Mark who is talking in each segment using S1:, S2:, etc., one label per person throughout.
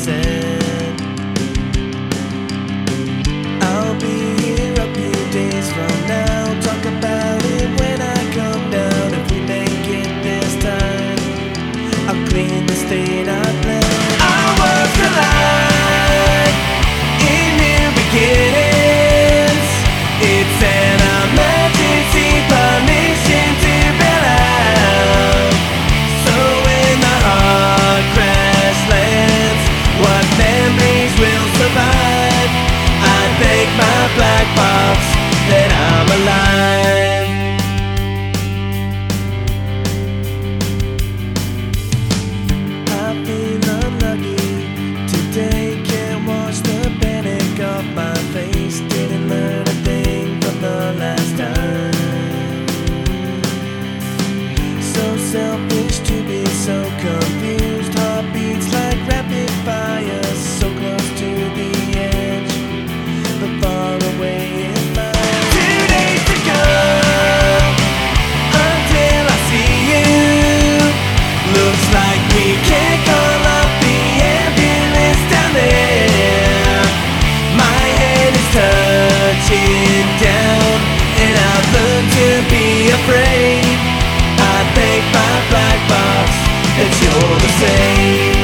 S1: said. I'll be here a few days from now. Talk about it when I come down. If we make it this time, I'll clean the state I've left. I was alive in new beginnings. It's an emergency permission to bail out. So when the hard crash lands, what memories will survive? I thank my black box that I'm alive. I feel unlucky today, can't wash the panic off my face. Didn't learn a thing from the last time. So selfish to be so confused. Heartbeats like rapid fire, so close to the edge, but far away in mind. 2 days to go until I see you. Looks like we can't call up the ambulance down there. My head is touching down, and I've learned to be afraid. I thank my black box that you're the same.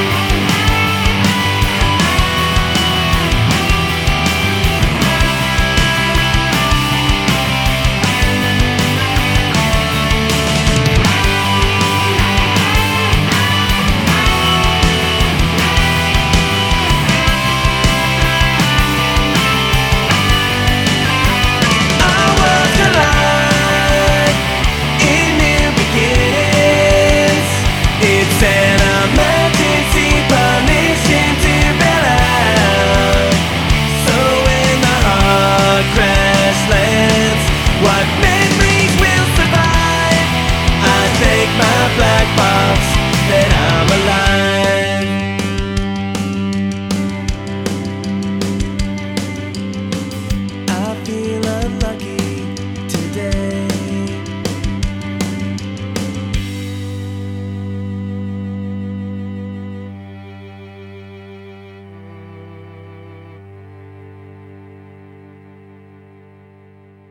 S1: It's an emergency permission to bail out. So when the hard crash lands, what memories will survive? I thank my black box